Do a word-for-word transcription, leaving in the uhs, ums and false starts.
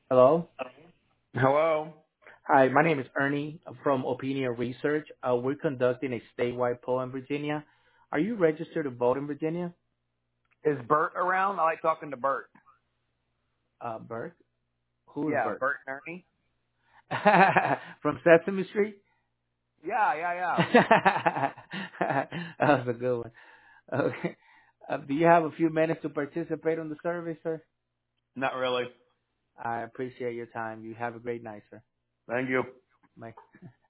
Hello. Hello. Hi, my name is Ernie from Opinion Research. Uh, we're conducting a statewide poll in Virginia. Are you registered to vote in Virginia? Is Bert around? I like talking to Bert. Uh, Bert? Who is Yeah, Bert? Bert and Ernie. From Sesame Street? Yeah, yeah, yeah. That was a good one. Okay. Uh, do you have a few minutes to participate on the survey, sir? Not really. I appreciate your time. You have a great night, sir. Thank you. Bye.